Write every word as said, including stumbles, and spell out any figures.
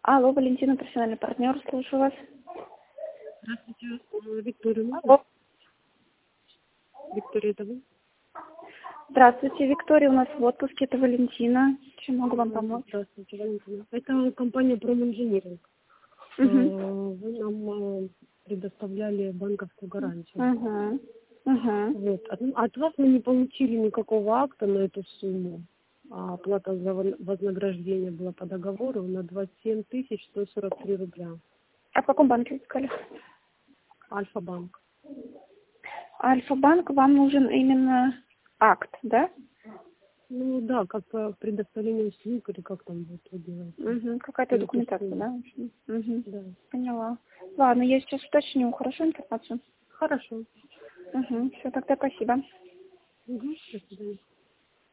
Алло, Валентина, профессиональный партнер, слушаю вас. Здравствуйте, э, Виктория, можно? Алло. Виктория, это вы? Здравствуйте, Виктория, у нас в отпуске, это Валентина. Чем могу вам помочь? Здравствуйте, Валентина. Это компания Проминжиниринг. Угу. Вы нам э, предоставляли банковскую гарантию. Угу. Угу. Вот. От, от вас мы не получили никакого акта на эту сумму. А оплата за вон- вознаграждение была по договору на двадцать семь тысяч сто сорок три рубля. А в каком банке искали? Альфа-банк. Альфа-банк, вам нужен именно акт, да? Ну да, как э, предоставление услуг или как там будет это делать. Угу. Какая-то На эту документация, сумму. да? Угу. Да. Поняла. Ладно, я сейчас уточню, хорошо, информацию? Хорошо. Угу. Все, тогда спасибо. Угу. До свидания.